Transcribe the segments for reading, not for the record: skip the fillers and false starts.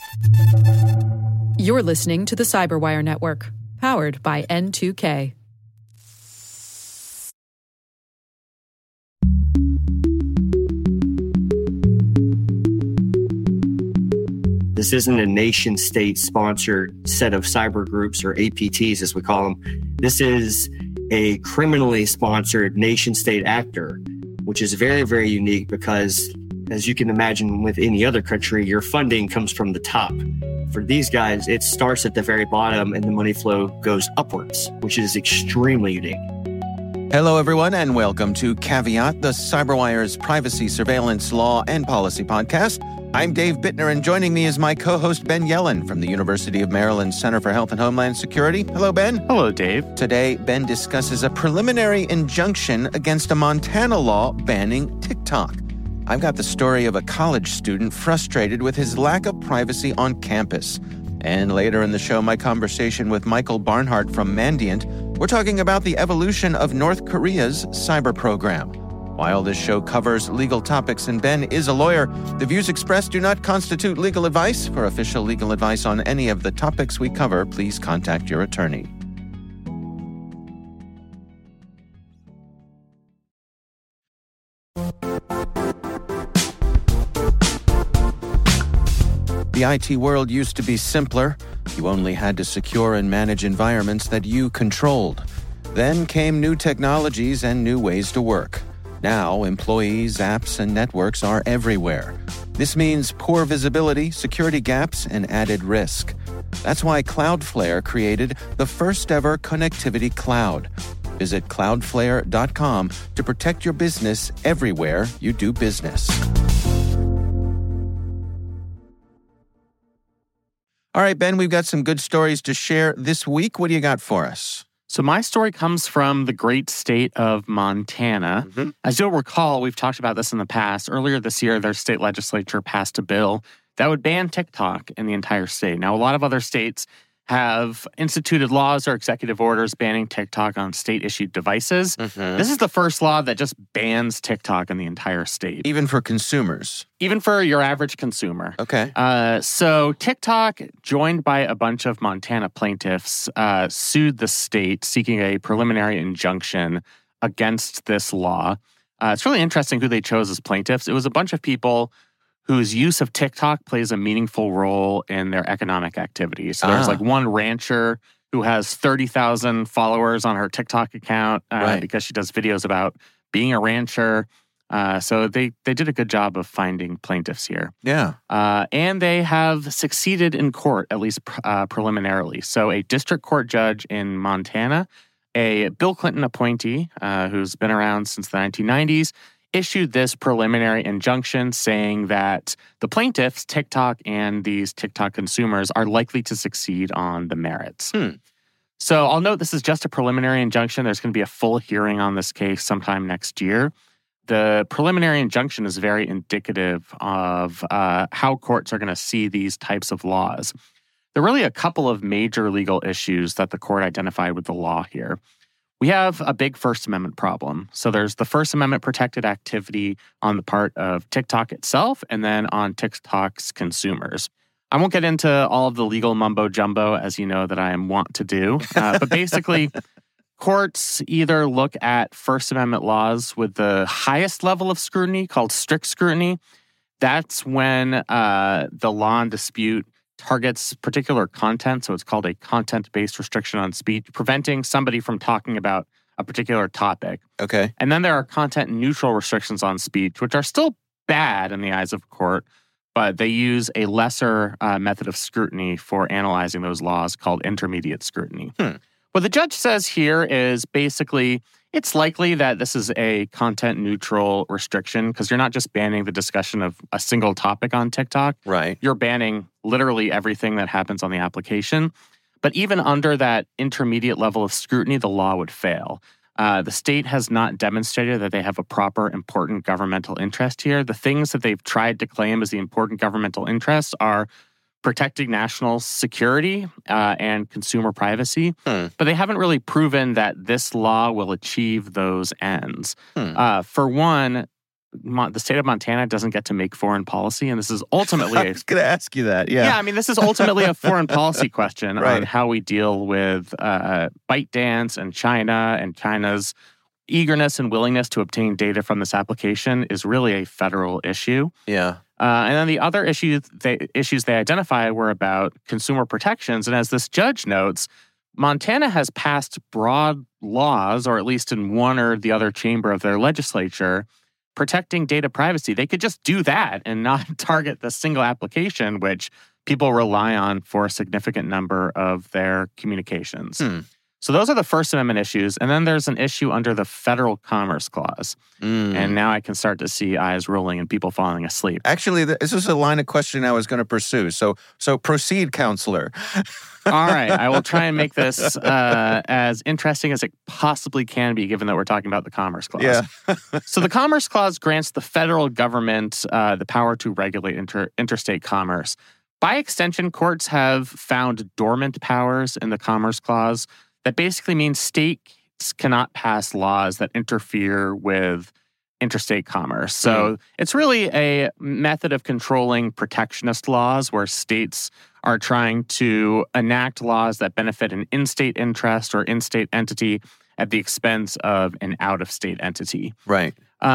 You're listening to the Cyberwire Network, powered by N2K. This isn't a nation-state sponsored set of cyber groups, or APTs as we call them. This is a criminally sponsored nation-state actor, which is very, very unique because, as you can imagine with any other country, your funding comes from the top. For these guys, it starts at the very bottom and the money flow goes upwards, which is extremely unique. Hello, everyone, and welcome to Caveat, the CyberWire's privacy, surveillance, law, and policy podcast. I'm Dave Bittner, and joining me is my co-host Ben Yellen from the University of Maryland Center for Health and Homeland Security. Hello, Ben. Hello, Dave. Today, Ben discusses a preliminary injunction against a Montana law banning TikTok. I've got the story of a college student frustrated with his lack of privacy on campus. And later in the show, my conversation with Michael Barnhart from Mandiant. We're talking about the evolution of North Korea's cyber program. While this show covers legal topics and Ben is a lawyer, the views expressed do not constitute legal advice. For official legal advice on any of the topics we cover, please contact your attorney. The IT world used to be simpler. You only had to secure and manage environments that you controlled. Then came new technologies and new ways to work. Now, employees, apps, and networks are everywhere. This means poor visibility, security gaps, and added risk. That's why Cloudflare created the first-ever connectivity cloud. Visit cloudflare.com to protect your business everywhere you do business. All right, Ben, we've got some good stories to share this week. What do you got for us? So my story comes from the great state of Montana. Mm-hmm. As you'll recall, we've talked about this in the past. Earlier this year, their state legislature passed a bill that would ban TikTok in the entire state. Now, a lot of other states have instituted laws or executive orders banning TikTok on state-issued devices. Mm-hmm. This is the first law that just bans TikTok in the entire state. Even for consumers? Even for your average consumer. Okay. So TikTok, joined by a bunch of Montana plaintiffs, sued the state seeking a preliminary injunction against this law. It's really interesting who they chose as plaintiffs. It was a bunch of people whose use of TikTok plays a meaningful role in their economic activity. So there's like one rancher who has 30,000 followers on her TikTok account because she does videos about being a rancher. So they did a good job of finding plaintiffs here. Yeah. And they have succeeded in court, at least preliminarily. So a district court judge in Montana, a Bill Clinton appointee who's been around since the 1990s, issued this preliminary injunction saying that the plaintiffs, TikTok and these TikTok consumers, are likely to succeed on the merits. So I'll note this is just a preliminary injunction. There's going to be a full hearing on this case sometime next year. The preliminary injunction is very indicative of how courts are going to see these types of laws. There are really a couple of major legal issues that the court identified with the law here. We have a big First Amendment problem. So there's the First Amendment protected activity on the part of TikTok itself and then on TikTok's consumers. I won't get into all of the legal mumbo jumbo, as you know that I am wont to do. But basically, courts either look at First Amendment laws with the highest level of scrutiny, called strict scrutiny. That's when the law in dispute targets particular content, so it's called a content-based restriction on speech, preventing somebody from talking about a particular topic. Okay. And then there are content-neutral restrictions on speech, which are still bad in the eyes of court, but they use a lesser method of scrutiny for analyzing those laws called intermediate scrutiny. What the judge says here is basically it's likely that this is a content-neutral restriction because you're not just banning the discussion of a single topic on TikTok. Right. You're banning literally everything that happens on the application. But even under that intermediate level of scrutiny, the law would fail. The state has not demonstrated that they have a proper important governmental interest here. The things that they've tried to claim as the important governmental interests are protecting national security and consumer privacy. But they haven't really proven that this law will achieve those ends. For one, the state of Montana doesn't get to make foreign policy, and this is ultimately I was going to ask you that. Yeah. Yeah, I mean, this is ultimately a foreign policy question on how we deal with ByteDance and China's eagerness and willingness to obtain data from this application is really a federal issue. Yeah. And then the other issues they identify were about consumer protections. And as this judge notes, Montana has passed broad laws, or at least in one or the other chamber of their legislature, protecting data privacy. They could just do that and not target the single application, which people rely on for a significant number of their communications. So those are the First Amendment issues. And then there's an issue under the Federal Commerce Clause. And now I can start to see eyes rolling and people falling asleep. Actually, this is a line of questioning I was going to pursue. So proceed, counselor. All right. I will try and make this as interesting as it possibly can be, given that we're talking about the Commerce Clause. Yeah. So the Commerce Clause grants the federal government the power to regulate interstate commerce. By extension, courts have found dormant powers in the Commerce Clause. That basically means states cannot pass laws that interfere with interstate commerce. So it's really a method of controlling protectionist laws where states are trying to enact laws that benefit an in-state interest or in-state entity at the expense of an out-of-state entity. Right.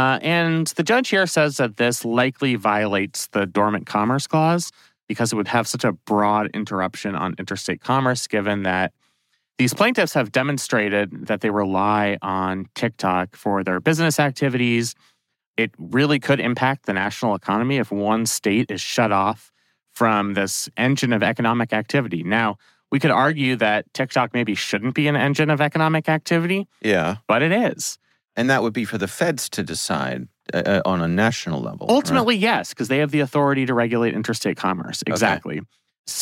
And the judge here says that this likely violates the Dormant Commerce Clause because it would have such a broad interruption on interstate commerce, given that these plaintiffs have demonstrated that they rely on TikTok for their business activities. It really could impact the national economy if one state is shut off from this engine of economic activity. Now, we could argue that TikTok maybe shouldn't be an engine of economic activity. Yeah. But it is. And that would be for the feds to decide on a national level. Ultimately, yes, because they have the authority to regulate interstate commerce. Exactly. Okay.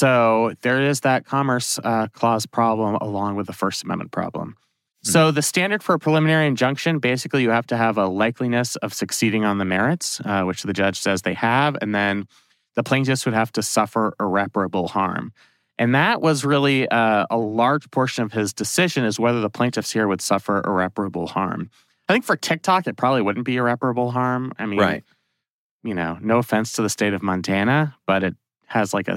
So there is that Commerce Clause problem along with the First Amendment problem. So the standard for a preliminary injunction, basically you have to have a likeliness of succeeding on the merits, which the judge says they have, and then the plaintiffs would have to suffer irreparable harm. And that was really a large portion of his decision, is whether the plaintiffs here would suffer irreparable harm. I think for TikTok, it probably wouldn't be irreparable harm. I mean, no offense to the state of Montana, but it has like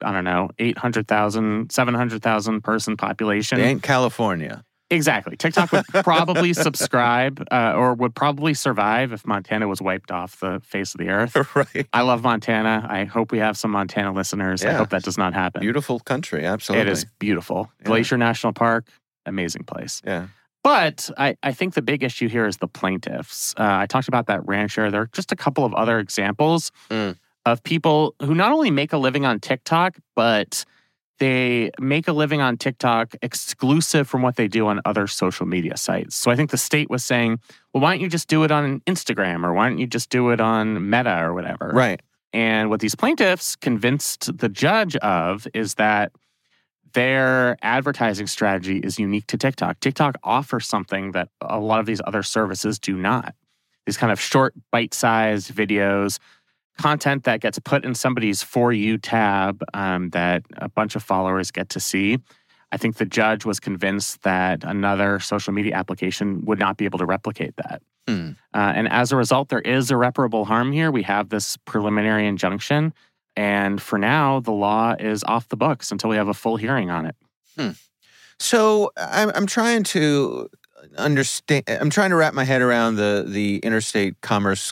800,000, 700,000 person population. It ain't California. Exactly. TikTok would probably subscribe or would probably survive if Montana was wiped off the face of the earth. Right. I love Montana. I hope we have some Montana listeners. Yeah. I hope that does not happen. Beautiful country, absolutely. It is beautiful. Yeah. Glacier National Park, amazing place. Yeah. But I think the big issue here is the plaintiffs. I talked about that rancher. There are just a couple of other examples of people who not only make a living on TikTok, but they make a living on TikTok exclusive from what they do on other social media sites. So I think the state was saying, well, why don't you just do it on Instagram, or why don't you just do it on Meta or whatever? Right. And what these plaintiffs convinced the judge of is that their advertising strategy is unique to TikTok. TikTok offers something that a lot of these other services do not. These kind of short, bite-sized videos, content that gets put in somebody's For You tab that a bunch of followers get to see. I think the judge was convinced that another social media application would not be able to replicate that. And as a result, there is irreparable harm here. We have this preliminary injunction. And for now, the law is off the books until we have a full hearing on it. So I'm trying to understand. I'm trying to wrap my head around the interstate commerce,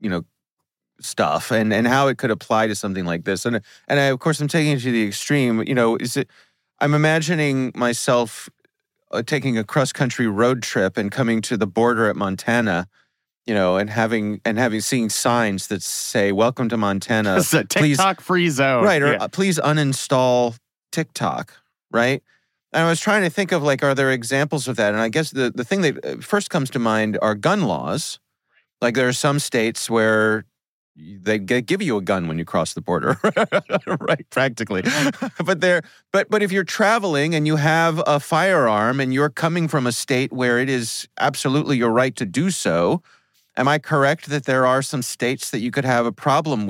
stuff and how it could apply to something like this. And I, of course, I'm taking it to the extreme. I'm imagining myself taking a cross-country road trip and coming to the border at Montana, and seeing signs that say, "Welcome to Montana." It's a TikTok-free zone. Right, or please uninstall TikTok, right? And I was trying to think of, are there examples of that? And I guess the thing that first comes to mind are gun laws. Like, there are some states where they give you a gun when you cross the border, right? Practically. But if you're traveling and you have a firearm and you're coming from a state where it is absolutely your right to do so, am I correct that there are some states that you could have a problem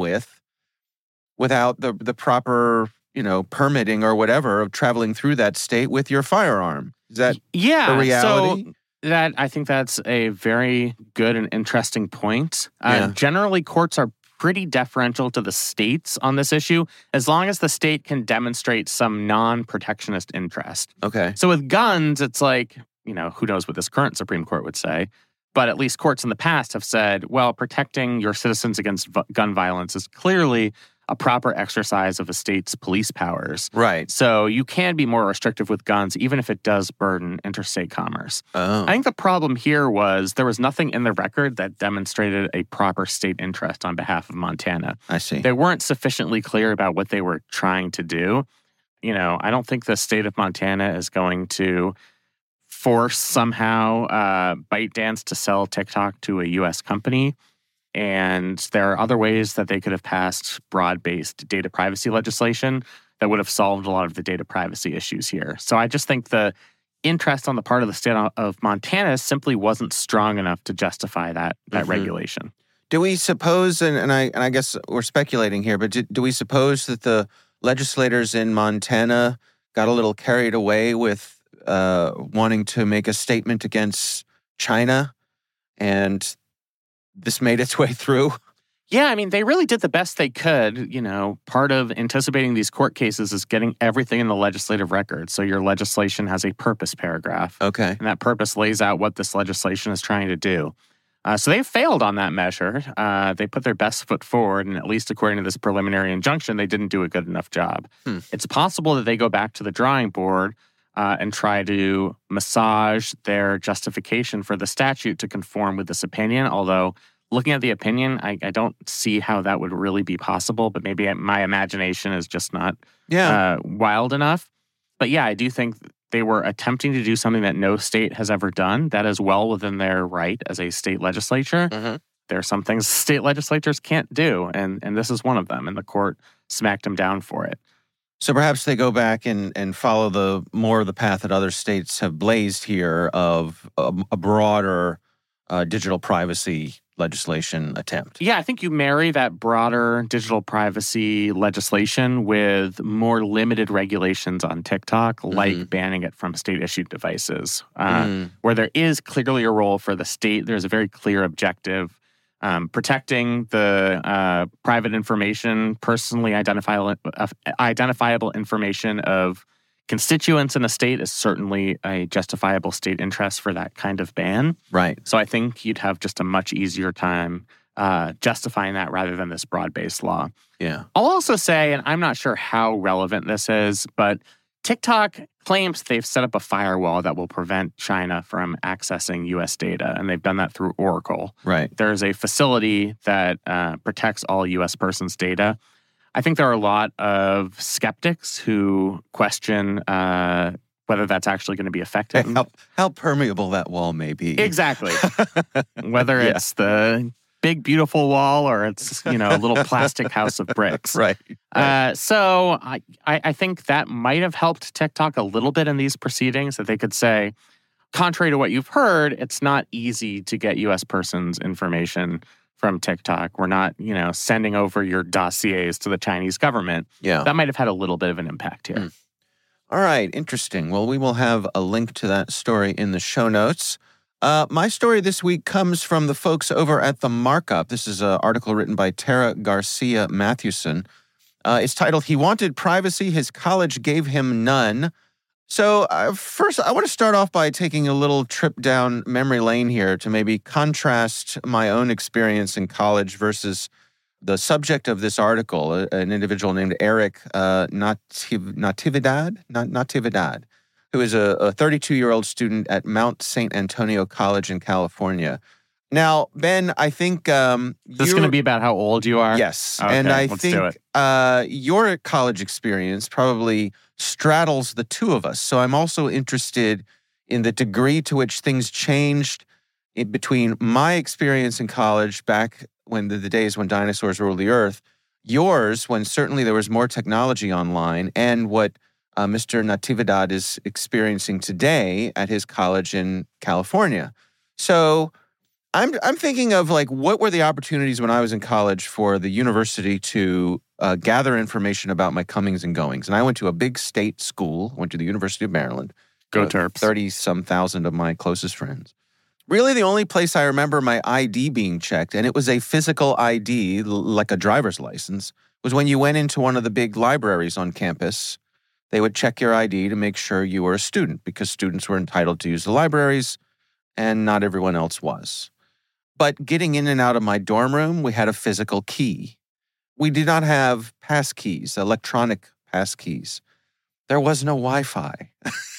without the proper, permitting or whatever of traveling through that state with your firearm? Is that a reality? So I think that's a very good and interesting point. Yeah. Generally, courts are pretty deferential to the states on this issue, as long as the state can demonstrate some non-protectionist interest. Okay. So with guns, it's like, who knows what this current Supreme Court would say, but at least courts in the past have said, well, protecting your citizens against gun violence is clearly a proper exercise of a state's police powers. Right. So you can be more restrictive with guns, even if it does burden interstate commerce. Oh. I think the problem here was there was nothing in the record that demonstrated a proper state interest on behalf of Montana. I see. They weren't sufficiently clear about what they were trying to do. I don't think the state of Montana is going to force somehow ByteDance to sell TikTok to a U.S. company. And there are other ways that they could have passed broad-based data privacy legislation that would have solved a lot of the data privacy issues here. So I just think the interest on the part of the state of Montana simply wasn't strong enough to justify that regulation. Do we suppose, and I guess we're speculating here, but do we suppose that the legislators in Montana got a little carried away with wanting to make a statement against China, and this made its way through? Yeah, I mean, they really did the best they could. Part of anticipating these court cases is getting everything in the legislative record. So your legislation has a purpose paragraph. Okay. And that purpose lays out what this legislation is trying to do. So they failed on that measure. They put their best foot forward, and at least according to this preliminary injunction, they didn't do a good enough job. It's possible that they go back to the drawing board and try to massage their justification for the statute to conform with this opinion. Although, looking at the opinion, I don't see how that would really be possible, but maybe my imagination is just not wild enough. But yeah, I do think they were attempting to do something that no state has ever done. That is well within their right as a state legislature. Mm-hmm. There are some things state legislatures can't do, and this is one of them, and the court smacked them down for it. So perhaps they go back and follow more of the path that other states have blazed here of a broader digital privacy legislation attempt. Yeah, I think you marry that broader digital privacy legislation with more limited regulations on TikTok, like banning it from state-issued devices, where there is clearly a role for the state. There's a very clear objective. Protecting the private information, personally identifiable information of constituents in a state is certainly a justifiable state interest for that kind of ban. Right. So I think you'd have just a much easier time justifying that rather than this broad-based law. Yeah. I'll also say, and I'm not sure how relevant this is, but TikTok claims they've set up a firewall that will prevent China from accessing U.S. data, and they've done that through Oracle. Right. There's a facility that protects all U.S. persons' data. I think there are a lot of skeptics who question whether that's actually going to be effective. How permeable that wall may be. Exactly. Whether it's the big, beautiful wall or it's, a little plastic house of bricks. Right. So I think that might have helped TikTok a little bit in these proceedings, that they could say, contrary to what you've heard, it's not easy to get U.S. persons' information from TikTok. We're not, sending over your dossiers to the Chinese government. Yeah. That might have had a little bit of an impact here. All right. Interesting. Well, we will have a link to that story in the show notes. My story this week comes from the folks over at The Markup. This is an article written by Tara Garcia Mathewson. It's titled, "He Wanted Privacy, His College Gave Him None." So first, I want to start off by taking a little trip down memory lane here to maybe contrast my own experience in college versus the subject of this article, an individual named Eric Natividad, who is a 32-year-old student at Mount St. Antonio College in California. Now, Ben, I think This is going to be about how old you are? Yes. Okay, and I let's think do it. Your college experience probably straddles the two of us. So I'm also interested in the degree to which things changed in between my experience in college back when the days when dinosaurs ruled the earth, yours when certainly there was more technology online, and what Mr. Natividad is experiencing today at his college in California. So I'm thinking of what were the opportunities when I was in college for the university to gather information about my comings and goings. And I went to a big state school, went to the University of Maryland, Go Terps. 30-some thousand of my closest friends. Really, the only place I remember my ID being checked, and it was a physical ID, like a driver's license, was when you went into one of the big libraries on campus. They would check your ID to make sure you were a student, because students were entitled to use the libraries, and not everyone else was. But getting in and out of my dorm room, we had a physical key. We did not have pass keys, electronic pass keys. There was no Wi-Fi.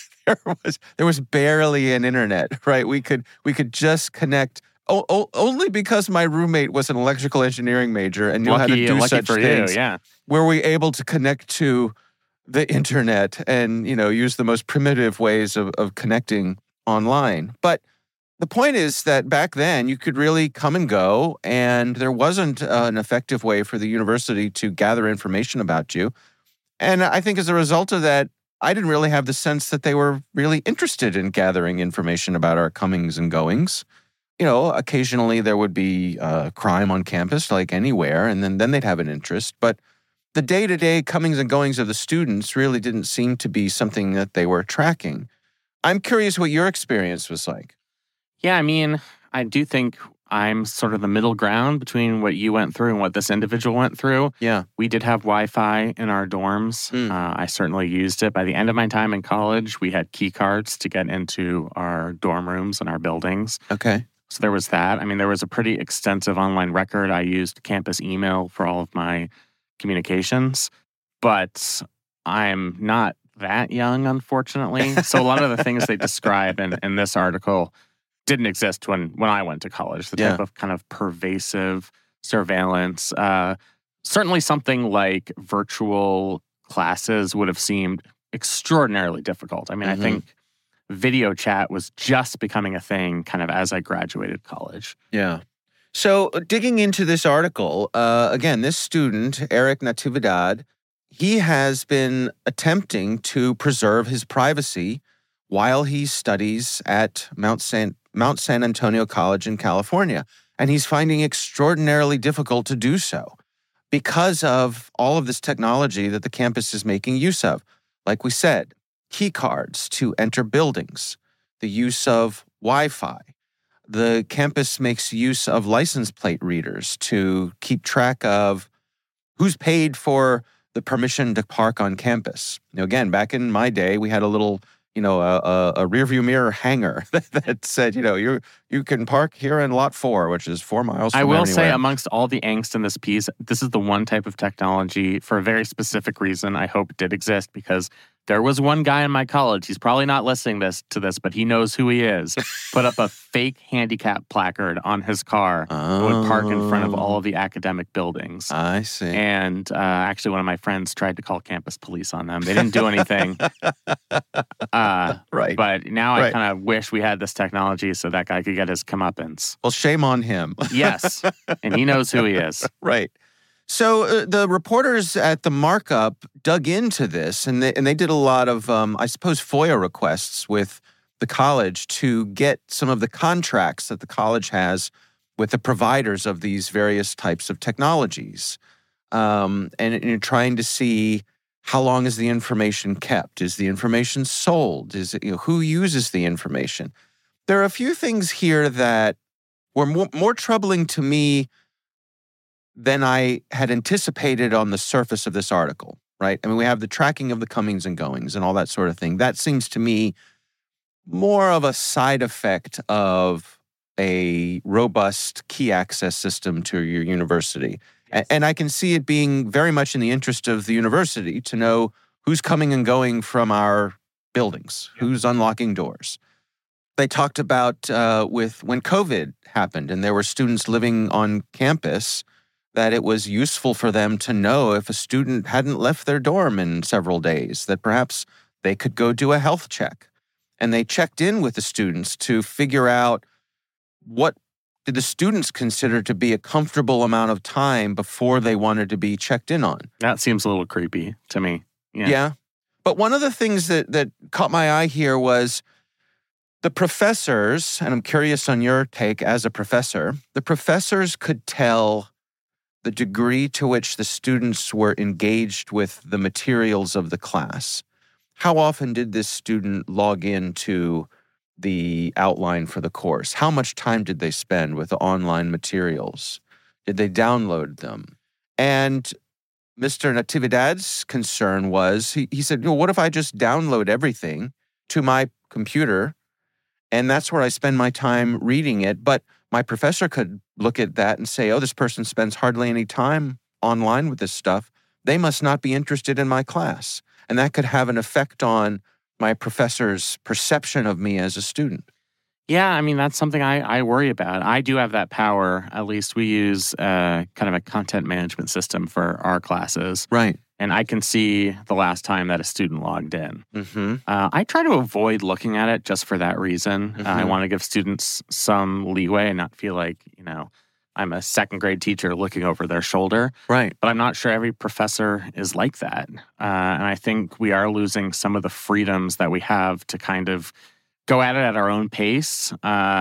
There was barely an internet, right? We could just connect only because my roommate was an electrical engineering major and knew how to do such things. Yeah. Were we able to connect to the internet and, use the most primitive ways of connecting online? But the point is that back then you could really come and go, and there wasn't an effective way for the university to gather information about you. And I think as a result of that, I didn't really have the sense that they were really interested in gathering information about our comings and goings. Occasionally there would be crime on campus, like anywhere, and then they'd have an interest. But the day-to-day comings and goings of the students really didn't seem to be something that they were tracking. I'm curious what your experience was like. Yeah, I mean, I do think I'm sort of the middle ground between what you went through and what this individual went through. Yeah. We did have Wi-Fi in our dorms. I certainly used it. By the end of my time in college, we had key cards to get into our dorm rooms and our buildings. Okay. So there was that. I mean, there was a pretty extensive online record. I used campus email for all of my communications, but I'm not that young, unfortunately. So a lot of the things they describe in this article didn't exist when I went to college. The type of kind of pervasive surveillance. Certainly something like virtual classes would have seemed extraordinarily difficult. I mean, I think video chat was just becoming a thing kind of as I graduated college. Yeah. So digging into this article, again, this student, Eric Natividad, he has been attempting to preserve his privacy while he studies at Mount San Antonio College in California. And he's finding it extraordinarily difficult to do so because of all of this technology that the campus is making use of. Like we said, key cards to enter buildings, the use of Wi-Fi. The campus makes use of license plate readers to keep track of who's paid for the permission to park on campus. Again, back in my day, we had a little a rearview mirror hanger that said, you can park here in lot 4, which is 4 miles from I will anywhere. say, amongst all the angst in this piece, this is the one type of technology for a very specific reason I hope did exist, because there was one guy in my college, he's probably not listening to this, but he knows who he is, put up a fake handicap placard on his car that would park in front of all of the academic buildings. I see. And actually, one of my friends tried to call campus police on them. They didn't do anything. Right. But now I kind of wish we had this technology so that guy could get his comeuppance. Well, shame on him. Yes. And he knows who he is. Right. So the reporters at the Markup dug into this, and they did a lot of, I suppose, FOIA requests with the college to get some of the contracts that the college has with the providers of these various types of technologies. And you're trying to see how long is the information kept? Is the information sold? Is it, who uses the information? There are a few things here that were more troubling to me than I had anticipated on the surface of this article, right? I mean, we have the tracking of the comings and goings and all that sort of thing. That seems to me more of a side effect of a robust key access system to your university. Yes. And I can see it being very much in the interest of the university to know who's coming and going from our buildings, who's unlocking doors. They talked about when COVID happened and there were students living on campus, that it was useful for them to know if a student hadn't left their dorm in several days, that perhaps they could go do a health check. And they checked in with the students to figure out what did the students consider to be a comfortable amount of time before they wanted to be checked in on. That seems a little creepy to me. Yeah. But one of the things that caught my eye here was the professors, and I'm curious on your take as a professor, the professors could tell the degree to which the students were engaged with the materials of the class, how often did this student log into the outline for the course? How much time did they spend with the online materials? Did they download them? And Mr. Natividad's concern was, he said, what if I just download everything to my computer and that's where I spend my time reading it? But my professor could look at that and say, this person spends hardly any time online with this stuff. They must not be interested in my class. And that could have an effect on my professor's perception of me as a student. Yeah, I mean, that's something I worry about. I do have that power. At least we use kind of a content management system for our classes. Right. And I can see the last time that a student logged in. Mm-hmm. I try to avoid looking at it just for that reason. Mm-hmm. I want to give students some leeway and not feel like, I'm a second grade teacher looking over their shoulder. Right. But I'm not sure every professor is like that. And I think we are losing some of the freedoms that we have to kind of go at it at our own pace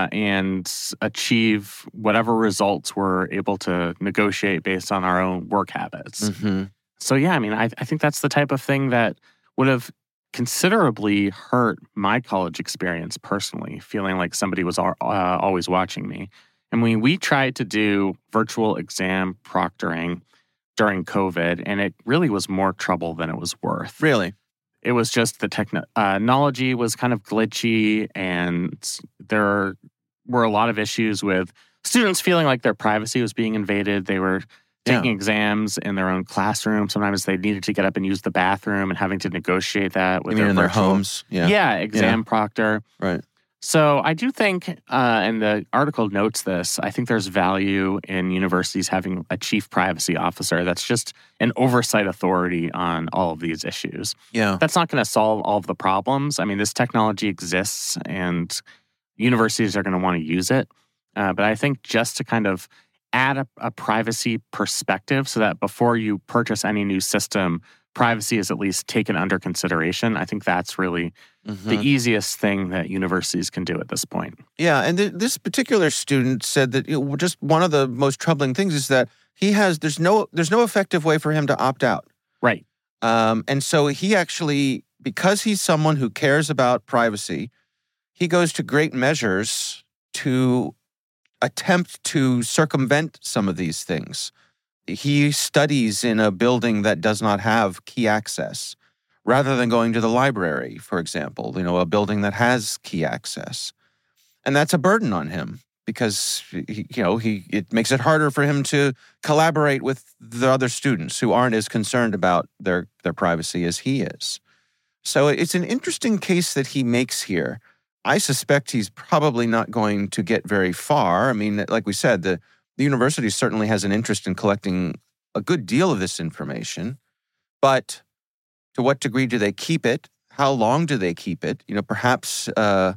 and achieve whatever results we're able to negotiate based on our own work habits. Mm-hmm. So, yeah, I mean, I think that's the type of thing that would have considerably hurt my college experience personally, feeling like somebody was always watching me. And we tried to do virtual exam proctoring during COVID, and it really was more trouble than it was worth. Really? It was just the technology was kind of glitchy, and there were a lot of issues with students feeling like their privacy was being invaded. They were taking exams in their own classroom. Sometimes they needed to get up and use the bathroom and having to negotiate that with their homes. Yeah, exam proctor. Right. So I do think, and the article notes this, I think there's value in universities having a chief privacy officer that's just an oversight authority on all of these issues. Yeah. That's not going to solve all of the problems. I mean, this technology exists and universities are going to want to use it. But I think just to kind of add a privacy perspective so that before you purchase any new system, privacy is at least taken under consideration. I think that's really the easiest thing that universities can do at this point. Yeah, and this particular student said that just one of the most troubling things is that there's no effective way for him to opt out. Right. And so he actually, because he's someone who cares about privacy, he goes to great measures to attempt to circumvent some of these things. He studies in a building that does not have key access, rather than going to the library, for example, a building that has key access. And that's a burden on him because, it makes it harder for him to collaborate with the other students who aren't as concerned about their privacy as he is. So it's an interesting case that he makes here. I suspect he's probably not going to get very far. I mean, like we said, the university certainly has an interest in collecting a good deal of this information, but to what degree do they keep it? How long do they keep it? Perhaps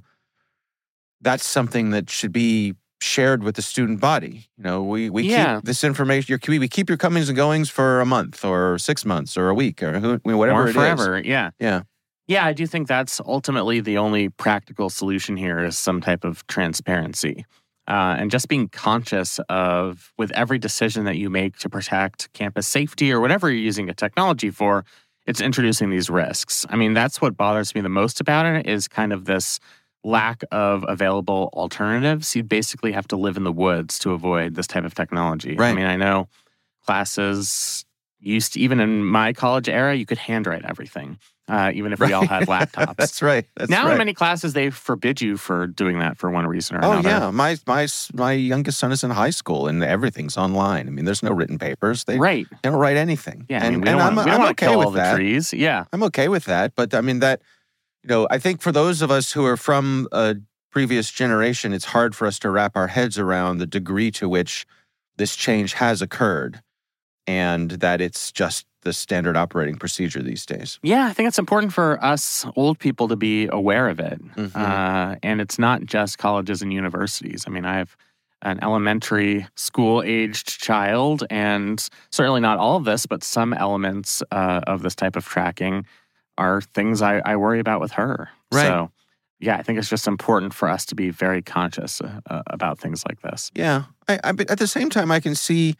that's something that should be shared with the student body. We keep this information. We keep your comings and goings for a month or 6 months or a week or whatever it is. Or forever, yeah. Yeah. Yeah, I do think that's ultimately the only practical solution here is some type of transparency. And just being conscious of, with every decision that you make to protect campus safety or whatever you're using a technology for, it's introducing these risks. I mean, that's what bothers me the most about it is kind of this lack of available alternatives. You basically have to live in the woods to avoid this type of technology. Right. I mean, I know classes used to, even in my college era, you could handwrite everything. Even if we all had laptops. That's right. Now in many classes, they forbid you for doing that for one reason or another. Oh, yeah. My youngest son is in high school, and everything's online. I mean, there's no written papers. They don't write anything. Yeah, we don't want to kill all the trees. Yeah. I'm okay with that. But, I mean, that, I think for those of us who are from a previous generation, it's hard for us to wrap our heads around the degree to which this change has occurred and that it's just the standard operating procedure these days. Yeah, I think it's important for us old people to be aware of it. And it's not just colleges and universities. I mean, I have an elementary school-aged child, and certainly not all of this, but some elements of this type of tracking are things I worry about with her. Right. So, yeah, I think it's just important for us to be very conscious about things like this. Yeah. But at the same time, I can see,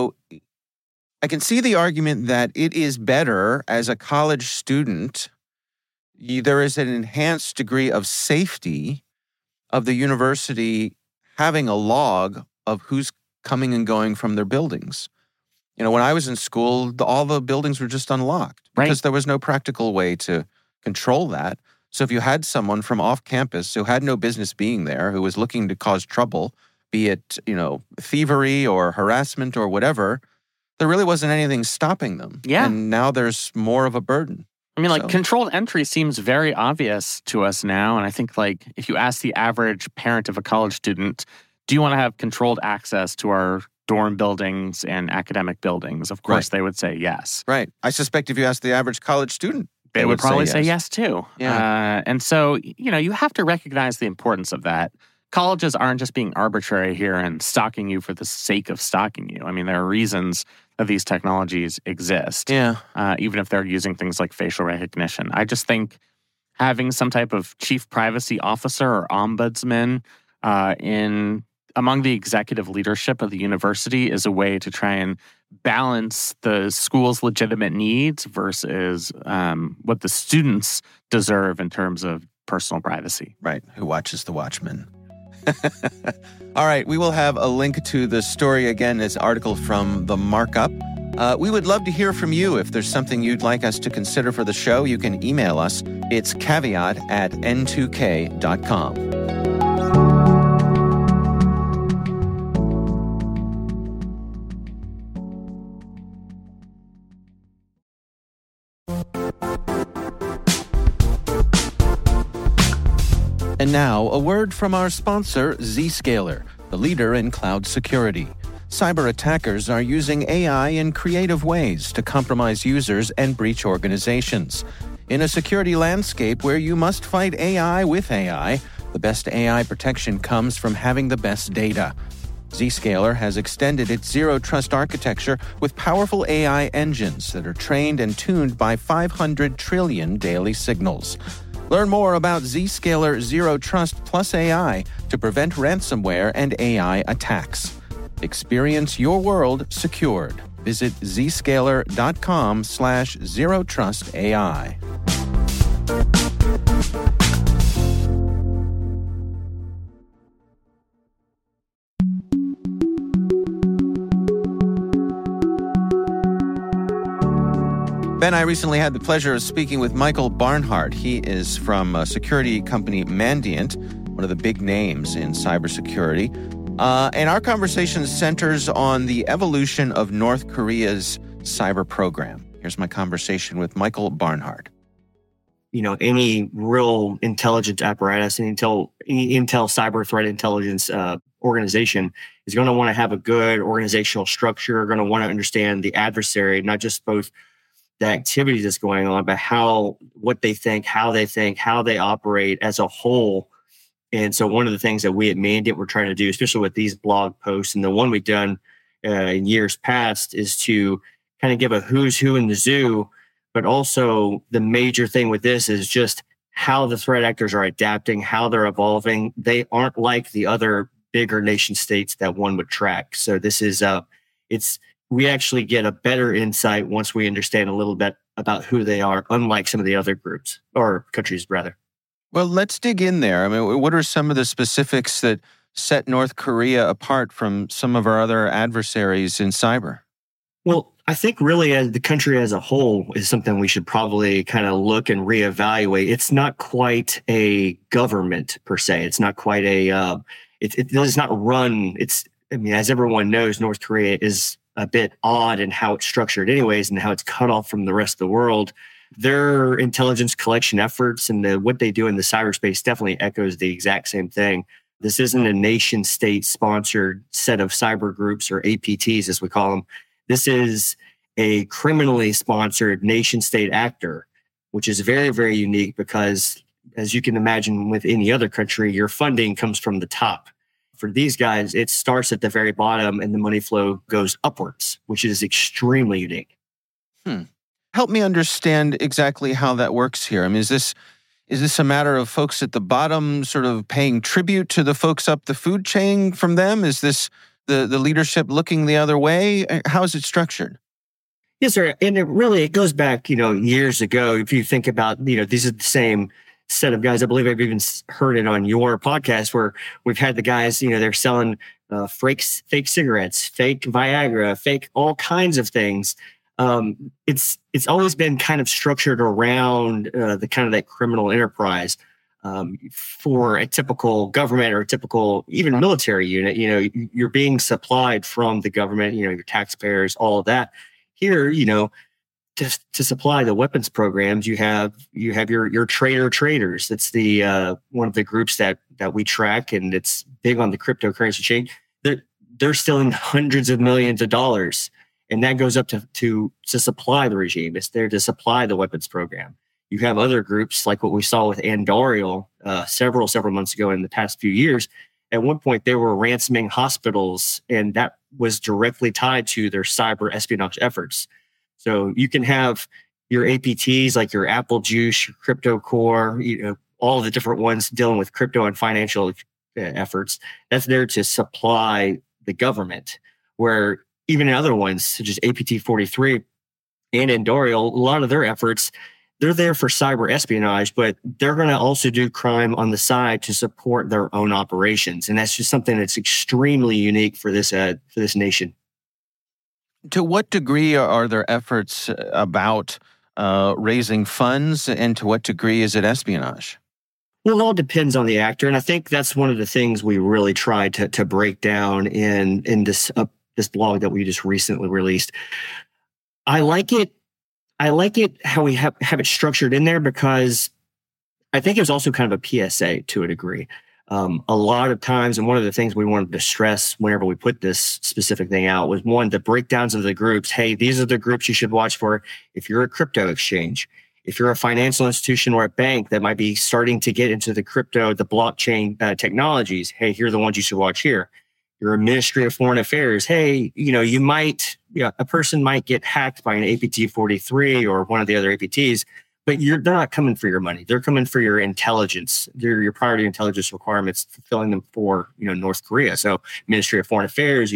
I can see the argument that it is better as a college student there is an enhanced degree of safety of the university having a log of who's coming and going from their buildings. When I was in school, all the buildings were just unlocked because there was no practical way to control that. So if you had someone from off campus who had no business being there, who was looking to cause trouble, be it, thievery or harassment or whatever, there really wasn't anything stopping them. Yeah. And now there's more of a burden. I mean, controlled entry seems very obvious to us now. And I think, if you ask the average parent of a college student, do you want to have controlled access to our dorm buildings and academic buildings? Of course, they would say yes. Right. I suspect if you ask the average college student, they would probably say yes too. Yeah. And so, you have to recognize the importance of that. Colleges aren't just being arbitrary here and stalking you for the sake of stalking you. I mean, there are reasons that these technologies exist, even if they're using things like facial recognition. I just think having some type of chief privacy officer or ombudsman among the executive leadership of the university is a way to try and balance the school's legitimate needs versus what the students deserve in terms of personal privacy. Right. Who watches the Watchmen? All right. We will have a link to the story again, this article from The Markup. We would love to hear from you. If there's something you'd like us to consider for the show, you can email us. It's caveat@n2k.com. And now, a word from our sponsor, Zscaler, the leader in cloud security. Cyber attackers are using AI in creative ways to compromise users and breach organizations. In a security landscape where you must fight AI with AI, the best AI protection comes from having the best data. Zscaler has extended its Zero Trust architecture with powerful AI engines that are trained and tuned by 500 trillion daily signals. Learn more about Zscaler Zero Trust Plus AI to prevent ransomware and AI attacks. Experience your world secured. Visit zscaler.com/zerotrustai. Ben, I recently had the pleasure of speaking with Michael Barnhart. He is from security company Mandiant, one of the big names in cybersecurity. And our conversation centers on the evolution of North Korea's cyber program. Here's my conversation with Michael Barnhart. Any real intelligence apparatus, any intel cyber threat intelligence organization is going to want to have a good organizational structure, going to want to understand the adversary, not just both the activity that's going on, but what they think, how they operate as a whole. And so one of the things that we at Mandiant were trying to do, especially with these blog posts, and the one we've done in years past, is to kind of give a who's who in the zoo. But also the major thing with this is just how the threat actors are adapting, how they're evolving. They aren't like the other bigger nation states that one would track. So this is we actually get a better insight once we understand a little bit about who they are, unlike some of the other groups or countries, rather. Well, let's dig in there. I mean, what are some of the specifics that set North Korea apart from some of our other adversaries in cyber? Well, I think really as the country as a whole is something we should probably kind of look and reevaluate. It's not quite a government per se. It's not quite it does not run. As everyone knows, North Korea is a bit odd in how it's structured anyways and how it's cut off from the rest of the world. Their intelligence collection efforts and what they do in the cyberspace definitely echoes the exact same thing. This isn't a nation state sponsored set of cyber groups, or APTs as we call them. This is a criminally sponsored nation state actor, which is very, very unique because, as you can imagine with any other country, your funding comes from the top. For these guys, it starts at the very bottom and the money flow goes upwards, which is extremely unique. Help me understand exactly how that works here. I mean, is this a matter of folks at the bottom sort of paying tribute to the folks up the food chain from them? Is this the leadership looking the other way? How is it structured? Yes, sir. And it goes back, years ago. If you think about, these are the same set of guys. I believe I've even heard it on your podcast where we've had the guys, they're selling fake cigarettes, fake Viagra, fake all kinds of things. It's always been kind of structured around the kind of that criminal enterprise. For a typical government or a typical even military unit, you're being supplied from the government, your taxpayers, all of that. Here, to supply the weapons programs, you have your traders. That's the one of the groups that we track, and it's big on the cryptocurrency chain. They're stealing hundreds of millions of dollars, and that goes up to supply the regime. It's there to supply the weapons program. You have other groups like what we saw with Anduril several months ago in the past few years. At one point, they were ransoming hospitals, and that was directly tied to their cyber espionage efforts. So you can have your APTs like your Apple Juice, your Crypto Core, all the different ones dealing with crypto and financial efforts. That's there to supply the government. Where even in other ones, such as APT 43 and Anduril, a lot of their efforts, they're there for cyber espionage, but they're going to also do crime on the side to support their own operations. And that's just something that's extremely unique for this nation. To what degree are there efforts about raising funds, and to what degree is it espionage? Well, it all depends on the actor. And I think that's one of the things we really tried to break down in this blog that we just recently released. I like it how we have it structured in there because I think it was also kind of a PSA to a degree. A lot of times, and one of the things we wanted to stress whenever we put this specific thing out was, one, the breakdowns of the groups. Hey, these are the groups you should watch for if you're a crypto exchange. If you're a financial institution or a bank that might be starting to get into the crypto, the blockchain technologies, hey, here are the ones you should watch here. You're a Ministry of Foreign Affairs. Hey, a person might get hacked by an APT 43 or one of the other APTs, but they're not coming for your money. They're coming for your intelligence. They're your priority intelligence requirements, fulfilling them for, North Korea. So Ministry of Foreign Affairs,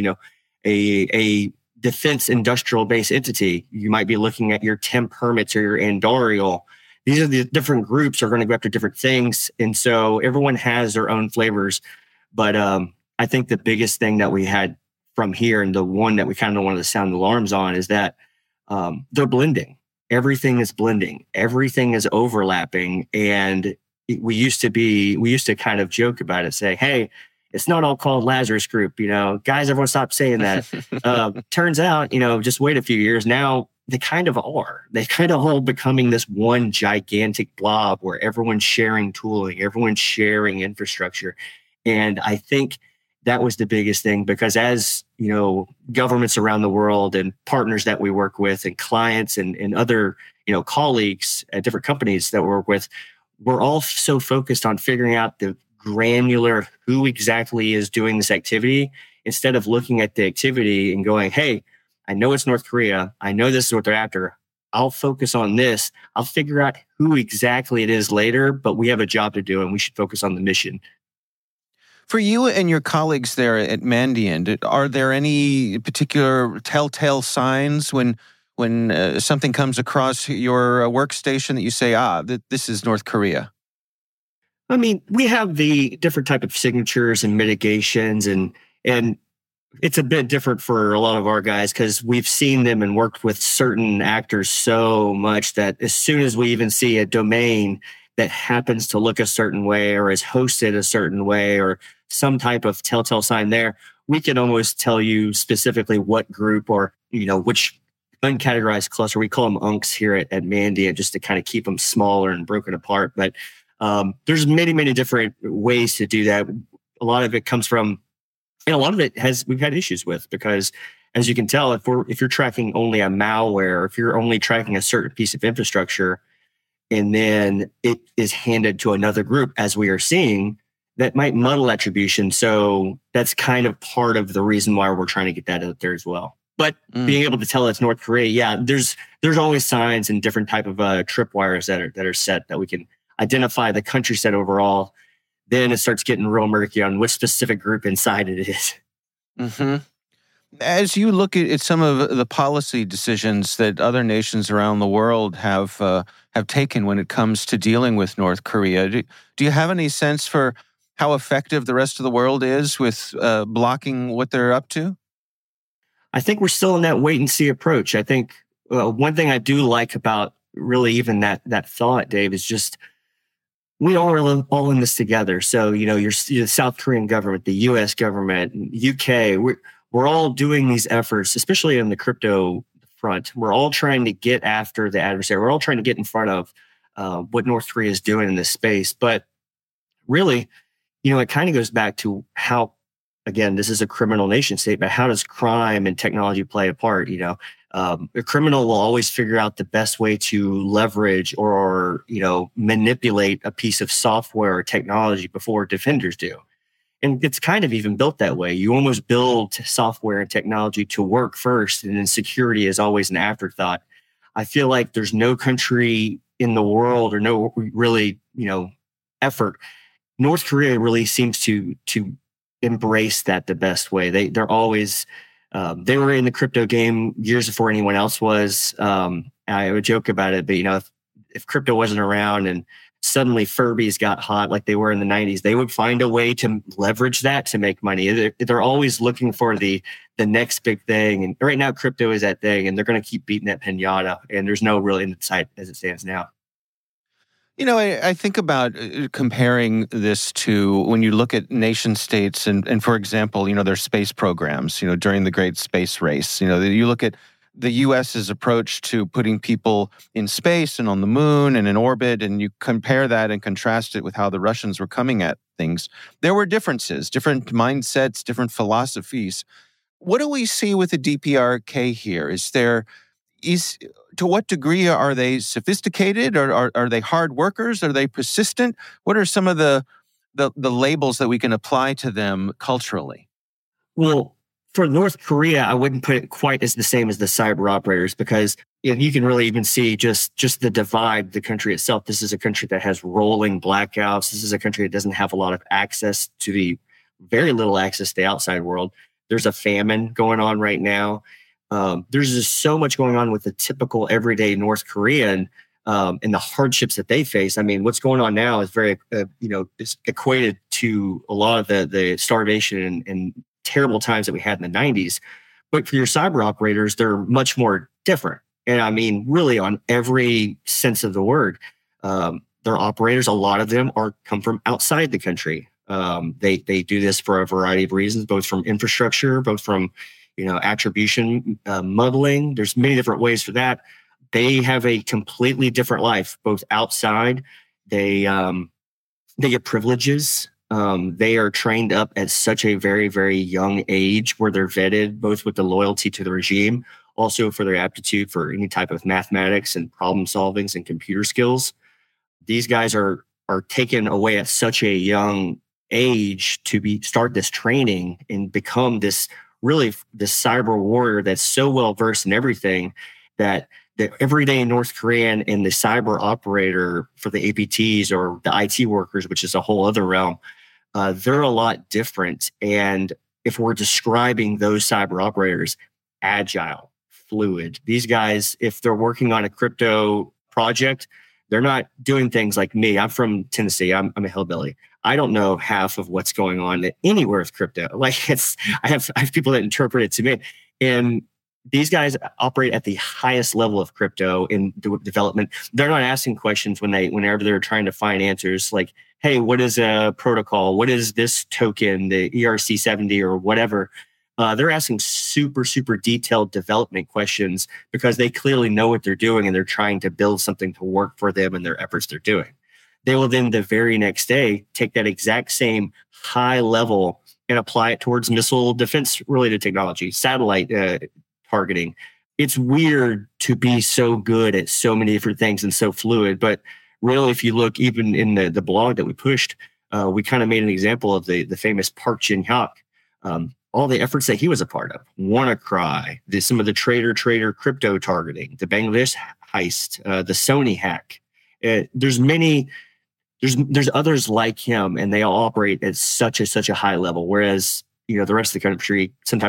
a defense industrial base entity, you might be looking at your TEM permits or your Anduril. These are the different groups are going to go after different things. And so everyone has their own flavors. But I think the biggest thing that we had from here, and the one that we kind of wanted to sound alarms on, is that they're blending. Everything is blending. Everything is overlapping. And we used to kind of joke about it, say, hey, it's not all called Lazarus Group. Guys, everyone stop saying that. Turns out, just wait a few years. Now they kind of are. They kind of all becoming this one gigantic blob where everyone's sharing tooling, everyone's sharing infrastructure. And I think that was the biggest thing, because as, governments around the world and partners that we work with and clients and other, colleagues at different companies that we work with, we're all so focused on figuring out the granular who exactly is doing this activity, instead of looking at the activity and going, hey, I know it's North Korea. I know this is what they're after. I'll focus on this. I'll figure out who exactly it is later, but we have a job to do and we should focus on the mission. For you and your colleagues there at Mandiant, are there any particular telltale signs when something comes across your workstation that you say, this is North Korea? I mean, we have the different type of signatures and mitigations, and it's a bit different for a lot of our guys because we've seen them and worked with certain actors so much that as soon as we even see a domain that happens to look a certain way or is hosted a certain way or some type of telltale sign there, we can almost tell you specifically what group or, which uncategorized cluster. We call them UNCs here at Mandiant just to kind of keep them smaller and broken apart. But there's many, many different ways to do that. A lot of it comes from, and a lot of it we've had issues with, because as you can tell, if you're tracking only a malware, if you're only tracking a certain piece of infrastructure, and then it is handed to another group, as we are seeing, that might muddle attribution. So that's kind of part of the reason why we're trying to get that out there as well. But being able to tell it's North Korea, there's always signs and different type of tripwires that are set that we can identify the country set overall. Then it starts getting real murky on which specific group inside it is. Mm-hmm. As you look at some of the policy decisions that other nations around the world have taken when it comes to dealing with North Korea, do you have any sense for how effective the rest of the world is with blocking what they're up to? I think we're still in that wait and see approach. I think one thing I do like about really even that thought, Dave, is just we are all in this together. So, your South Korean government, the U.S. government, UK, we're all doing these efforts, especially on the crypto front. We're all trying to get after the adversary. We're all trying to get in front of what North Korea is doing in this space. But really, it kind of goes back to how, again, this is a criminal nation state, but how does crime and technology play a part? A criminal will always figure out the best way to leverage or manipulate a piece of software or technology before defenders do. And it's kind of even built that way. You almost build software and technology to work first, and then security is always an afterthought. I feel like there's no country in the world or no really, effort. North Korea really seems to embrace that the best way. They're always they were in the crypto game years before anyone else was. I would joke about it, but if crypto wasn't around and suddenly Furbies got hot like they were in the 90s, they would find a way to leverage that to make money. They're always looking for the next big thing. And right now, crypto is that thing, and they're going to keep beating that pinata. And there's no real insight as it stands now. I think about comparing this to when you look at nation states and for example, their space programs, during the great space race. You look at the U.S.'s approach to putting people in space and on the moon and in orbit, and you compare that and contrast it with how the Russians were coming at things. There were differences, different mindsets, different philosophies. What do we see with the DPRK here? To what degree are they sophisticated, or are they hard workers? Are they persistent? What are some of the labels that we can apply to them culturally? Well, for North Korea, I wouldn't put it quite as the same as the cyber operators, because you can really even see just the divide, the country itself. This is a country that has rolling blackouts. This is a country that doesn't have a lot of access to very little access to the outside world. There's a famine going on right now. There's just so much going on with the typical everyday North Korean and the hardships that they face. I mean, what's going on now is very, it's equated to a lot of the starvation and terrible times that we had in the 90s. But for your cyber operators, they're much more different. And I mean, really on every sense of the word, their operators, a lot of them come from outside the country. They do this for a variety of reasons, both from infrastructure, both from, attribution, muddling. There's many different ways for that. They have a completely different life, both outside. They get privileges. They are trained up at such a very, very young age where they're vetted both with the loyalty to the regime, also for their aptitude for any type of mathematics and problem solvings and computer skills. These guys are taken away at such a young age to start this training and become this cyber warrior that's so well versed in everything that the everyday North Korean and the cyber operator for the APTs or the IT workers, which is a whole other realm, they're a lot different. And if we're describing those cyber operators, agile, fluid, these guys, if they're working on a crypto project, they're not doing things like me. I'm from Tennessee. I'm a hillbilly. I don't know half of what's going on anywhere with crypto. I have people that interpret it to me. And these guys operate at the highest level of crypto in development. They're not asking questions whenever they're trying to find answers like, hey, what is a protocol? What is this token, the ERC-70 or whatever? They're asking super, super detailed development questions because they clearly know what they're doing and they're trying to build something to work for them and their efforts they're doing. They will then the very next day take that exact same high level and apply it towards missile defense related technology, satellite targeting. It's weird to be so good at so many different things and so fluid. But really, if you look even in the blog that we pushed, we kind of made an example of the famous Park Jin-hyuk. All the efforts that he was a part of, WannaCry, some of the trader crypto targeting, the Bangladesh heist, the Sony hack. There's others like him, and they all operate at such a high level. Whereas the rest of the country sometimes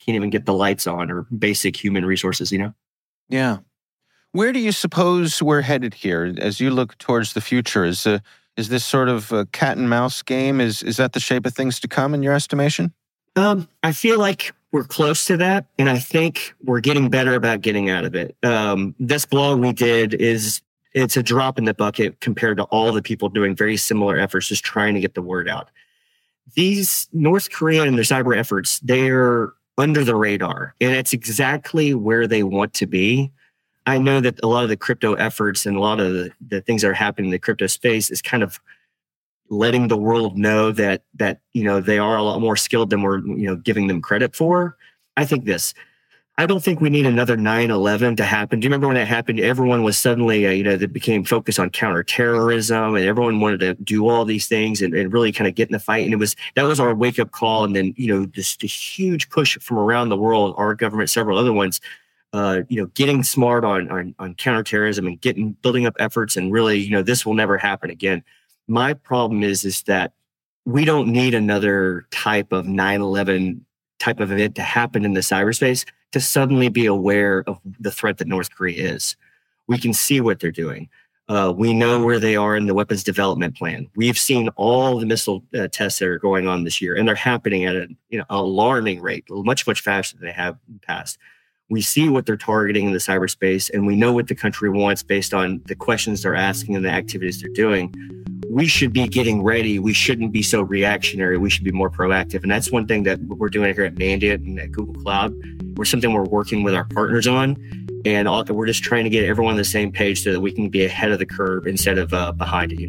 can't even get the lights on or basic human resources, Yeah. Where do you suppose we're headed here as you look towards the future? Is this sort of a cat and mouse game? Is that the shape of things to come in your estimation? I feel like we're close to that, and I think we're getting better about getting out of it. This blog we did it's a drop in the bucket compared to all the people doing very similar efforts, just trying to get the word out. These North Korea and their cyber efforts, they're under the radar, and it's exactly where they want to be. I know that a lot of the crypto efforts and a lot of the things that are happening in the crypto space is kind of letting the world know that they are a lot more skilled than we're giving them credit for. I think I don't think we need another 9/11 to happen. Do you remember when that happened? Everyone was suddenly they became focused on counterterrorism, and everyone wanted to do all these things and really kind of get in the fight. And that was our wake up call. And then this huge push from around the world, our government, several other ones. Getting smart on counterterrorism and building up efforts, and really, this will never happen again. My problem is that we don't need another type of 9/11 type of event to happen in the cyberspace to suddenly be aware of the threat that North Korea is. We can see what they're doing. We know where they are in the weapons development plan. We've seen all the missile tests that are going on this year, and they're happening at an alarming rate, much, much faster than they have in the past. We see what they're targeting in the cyberspace, and we know what the country wants based on the questions they're asking and the activities they're doing. We should be getting ready. We shouldn't be so reactionary. We should be more proactive. And that's one thing that we're doing here at Mandiant and at Google Cloud. Something we're working with our partners on. And we're just trying to get everyone on the same page so that we can be ahead of the curve instead of behind it,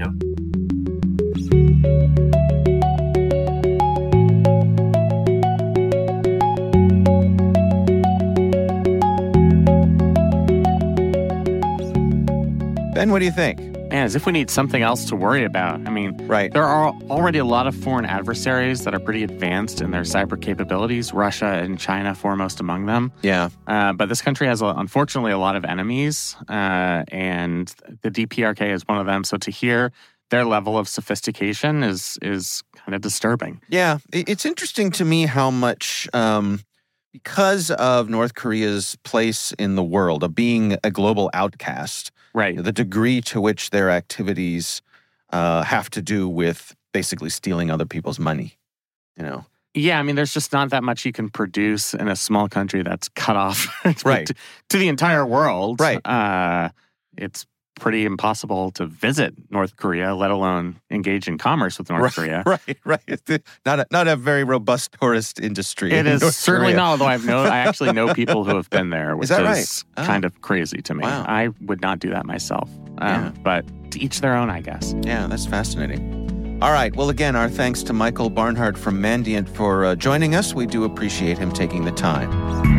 Ben, what do you think? Man, as if we need something else to worry about. I mean, right. There are already a lot of foreign adversaries that are pretty advanced in their cyber capabilities, Russia and China foremost among them. Yeah. But this country has, unfortunately, a lot of enemies, and the DPRK is one of them. So to hear their level of sophistication is kind of disturbing. Yeah. It's interesting to me how much, because of North Korea's place in the world, of being a global outcast, right, the degree to which their activities have to do with basically stealing other people's money, Yeah, I mean, there's just not that much you can produce in a small country that's cut off right. to the entire world. Right. It's pretty impossible to visit North Korea, let alone engage in commerce with North Korea. Right. Not a very robust tourist industry. It is North certainly Korea. not, although I actually know people who have been there, which is kind of crazy to me. Wow. I would not do that myself. Yeah. But to each their own, I guess. Yeah, that's fascinating. All right. Well, again, our thanks to Michael Barnhart from Mandiant for joining us. We do appreciate him taking the time.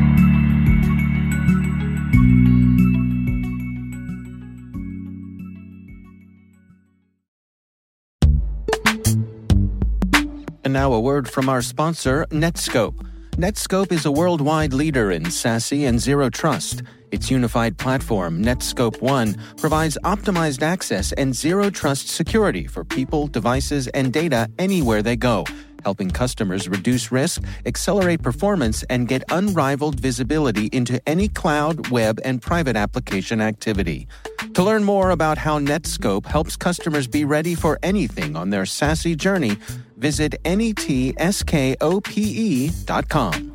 And now a word from our sponsor, Netskope. Netskope is a worldwide leader in SASE and Zero Trust. Its unified platform, Netskope One, provides optimized access and Zero Trust security for people, devices, and data anywhere they go, helping customers reduce risk, accelerate performance, and get unrivaled visibility into any cloud, web, and private application activity. To learn more about how Netskope helps customers be ready for anything on their SASE journey, visit netskope.com.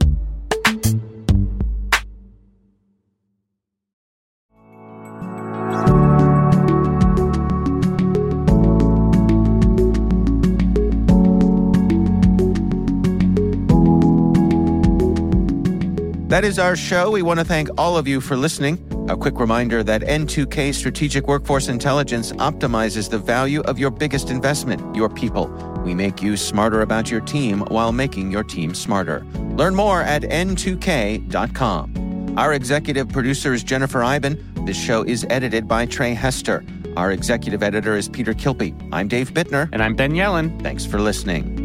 That is our show. We want to thank all of you for listening. A quick reminder that N2K Strategic Workforce Intelligence optimizes the value of your biggest investment, your people. We make you smarter about your team while making your team smarter. Learn more at n2k.com. Our executive producer is Jennifer Eiben. This show is edited by Trey Hester. Our executive editor is Peter Kilpe. I'm Dave Bittner. And I'm Ben Yellen. Thanks for listening.